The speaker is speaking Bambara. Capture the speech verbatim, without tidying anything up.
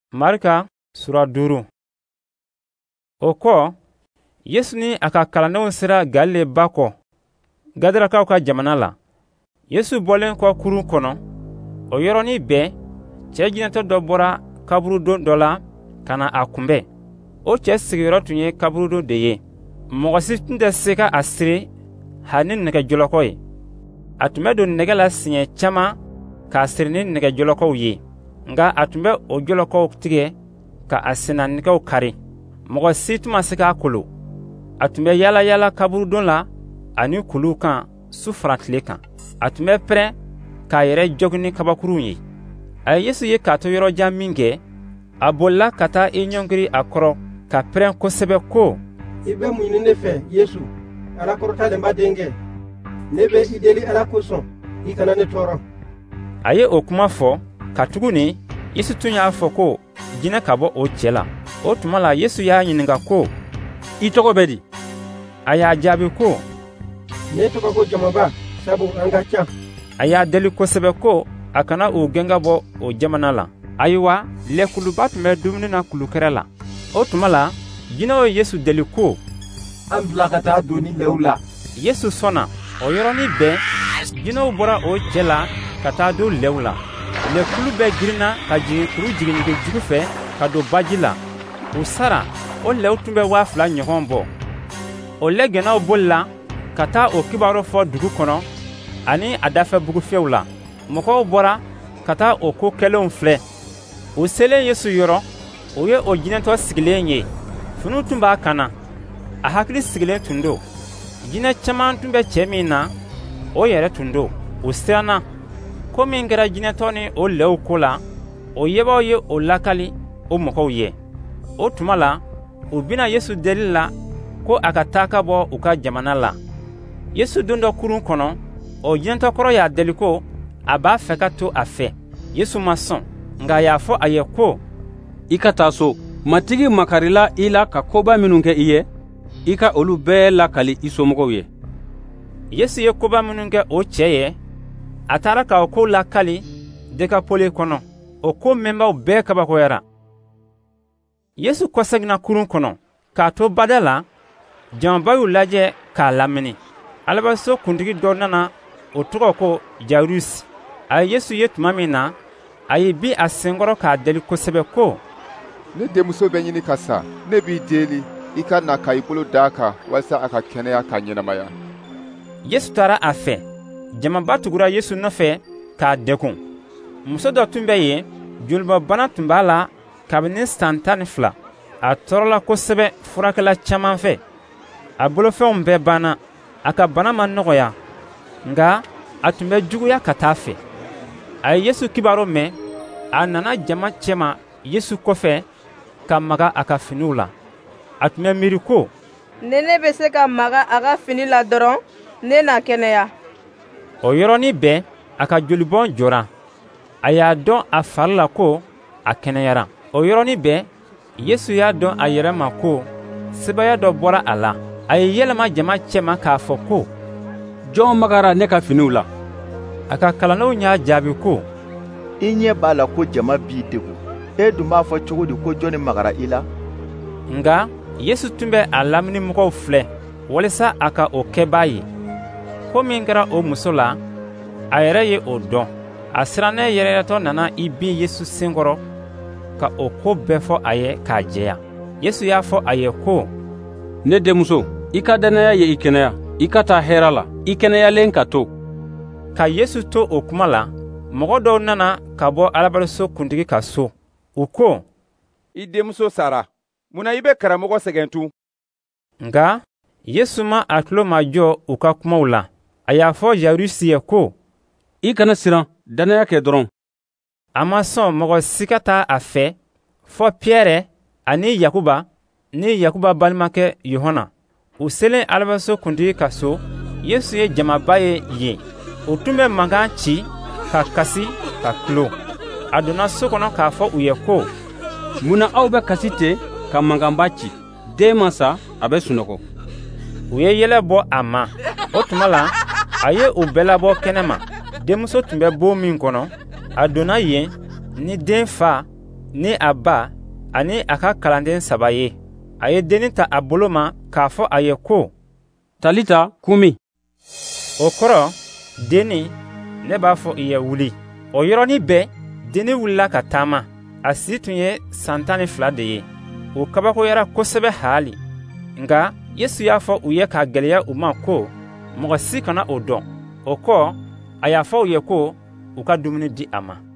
Marika sura duuru. O kɔ Yesu ni a ka kalandenw sera Galile ba kɔ Gadarakaw ka jamana la. Yesu bɔlen kɔ kurun kɔnɔ, o yɔrɔnin bɛɛ cɛ jinɛtɔ dɔ bɔra kaburudon dɔ la ka na a kunbɛn. O cɛ sigiyɔrɔ tun ye kaburudon de ye. Mɔgɔ si tun tɛ se ka a siri hali ni nɛgɛjɔlɔkɔ ye. A tun bɛ don nɛgɛ la siɲɛ caman k'a siri ni nɛgɛjɔlɔkɔw ye, nka a tun bɛ o jɔlɔkɔw tigɛ ka a sennanɛgɛw kari. Mɔgɔ si tun ma se k'a kolo. A tun bɛ yaala yaala kaburudon la ani kuluw kan su fara tile kan. A tun bɛ pɛrɛn k'a yɛrɛ jɔgi ni kabakurun ye. A ye Yesu ye k'a to yɔrɔ jan min kɛ, a bolila ka taa i ɲɔngiri a kɔrɔ ka pɛrɛn kosɛbɛ ko, I bɛ mun ɲini ne fɛ, Yesu, Alakɔrɔtalenba denkɛ? Ne bɛ i deli Ala kosɔn, i kana ne tɔɔrɔ. A ye o kuma fɔ, katuguni Yesu tun y'a fɔ ko jinɛ ka bɔ o cɛ la. O tuma la Yesu y'a ɲininka ko, i tɔgɔ bɛ di? A y'a jaabi ko, ne tɔgɔ ko Jamaba, sabu an ka ca. A y'a deli kosɛbɛ ko a kana o gɛn ka bɔ o jamana la. Ayiwa, lɛkuluba tun bɛ dumuni na kulukɛrɛ la. O tuma la jinɛw ye Yesu deli ko, an bila ka taa don ni lɛw la. Yesu sɔnna. O yɔrɔnin bɛɛ jinɛw bɔra o cɛ la ka taa don lɛw la. Lɛkulu bɛɛ girinna ka jigin kuru jiginnige jugu fɛ ka don baji la. U sara, o lɛw tun bɛ waa fila ɲɔgɔn bɔ. O lɛgɛnnaw bolila ka taa o kibaru fɔ dugu kɔnɔ ani a dafɛ bugufɛnw la. Mɔgɔw bɔra ka taa o ko kɛlenw filɛ. U selen Yesu yɔrɔ, o ye o jinɛtɔ sigilen ye. Finiw tun b'a kan na. A hakili sigilen tun don. Jinɛ caman tun bɛ cɛ min na, o yɛrɛ tun don. U siranna. Ko min kɛra jinɛtɔ ni o lɛw ko la, o yebaaw ye o lakali o mɔgɔw ye. O tuma la, u bina Yesu deli la ko a ka taa ka bɔ u ka jamana la. Yesu don dɔ kurun kɔnɔ, o jinɛtɔkɔrɔ y'a deli ko a b'a fɛ ka to a fɛ. Yesu ma sɔn, nka a y'a fɔ a ye ko, i ka taa so. Matigi makarila i la ka koba minnu kɛ i ye, i ka olu bɛɛ lakali i somɔgɔw ye. Yesu ye koba minnu kɛ o cɛ ye, a taara k'o ko lakali Dekapoli kɔnɔ. O ko mɛnbaw bɛɛ kabakoyara. Yesu kɔseginna kurun kɔnɔ k'a to bada la. Jamaba y'u lajɛ k'a lamini. Alabaso kuntigi dɔ nana, o tɔgɔ ko Jayirusi. A ye Yesu ye tuma min na, a y'i bin a senkɔrɔ k'a deli kosɛbɛ ko, ne denmuso bɛ ɲini ka sa. Ne b'i deli i ka na ka i bolo d'a kan walasa a ka kɛnɛya ka ɲɛnamaya. Yesu taara a fɛ. Jamaba tugura Yesu nɔfɛ k'a dɛkun. Muso dɔ tun bɛ yen, jolibɔbana tun b'a la kabini san tan ni fila. A tɔɔrɔla kosɛbɛ furakɛla caman fɛ. A bolofɛnw bɛɛ banna. A ka bana ma nɔgɔya, nka a tun bɛ juguya ka taa fɛ. A ye Yesu kibaru mɛn. A nana jama cɛma Yesu kɔfɛ ka maga a ka finiw la. A tun bɛ miiri ko, ne ne bɛ se ka maga a ka fini la dɔrɔn, ne na kɛnɛya. O yɔrɔnin bɛɛ a ka jolibɔn jɔra. A y'a dɔn a fari la ko a kɛnɛyara. O yɔrɔnin bɛɛ Yesu y'a dɔn a yɛrɛ ma ko sebaya dɔ bɔra a la. A ye yɛlɛma jama cɛma k'a fɔ ko, jɔn magara ne ka finiw la? A ka kalandenw y'a jaabi ko, i ɲɛ b'a la ko jama b'i degun. E dun b'a fɔ cogo di ko jɔnni magara i la? Nka Yesu tun bɛ a lamini mɔgɔw filɛ walasa a ka o kɛbaa ye. Ko min kɛra o muso la, a yɛrɛ ye o dɔn. A sirannen yɛrɛyɛrɛtɔ nana i bin Yesu senkɔrɔ ka o ko bɛɛ fɔ a ye k'a jɛya. Yesu y'a fɔ a ye ko, ne denmuso, i ka dannaya ye i kɛnɛya. I ka taa hɛra la. I kɛnɛyalen ka to. Ka Yesu to o kuma la, mɔgɔ dɔw nana ka bɔ alabaso kuntigi ka so. U ko, i denmuso sara. Munna i bɛ karamɔgɔ sɛgɛn tun? Nka Yesu ma a tulo ma jɔ u ka kumaw la. A y'a fɔ Jayirusi ye ko, i kana siran, dannaya kɛ dɔrɔn. A ma sɔn mɔgɔ si ka taa a fɛ fɔ Piyɛrɛ ani Yakuba ni Yakuba balimakɛ Yohana. U selen alabaso kuntigi ka so, Yesu ye jamaba ye yen. U tun bɛ mankan ci ka kasi ka tulo. A donna so kɔnɔ k'a fɔ u ye ko, munna aw bɛ kasi ten ka mankanba ci? Den ma sa, a bɛ sunɔgɔ. U ye yɛlɛ bɔ a ma. O tuma la, a ye u bɛɛ labɔ kɛnɛma. Denmuso tun bɛ bon min kɔnɔ. A donna yen ni den fa ni a ba ani a ka kalanden saba ye. A ye dennin ta a bolo ma k'a fɔ a ye ko, talita kumi. o kɔrɔ, dennin, ne b'a fɔ i ye wuli. O yɔrɔnin bɛɛ dennin wulila ka taama. A si tun ye san tan ni fila de ye. O kabakoyara kosɛbɛ haali. Nka Yesu y'a fɔ u ye k'a gwɛlɛya u ma ko mɔgɔ si kana o dɔn. O kɔ, a y'a fɔ u ye ko u ka dumuni di a ma.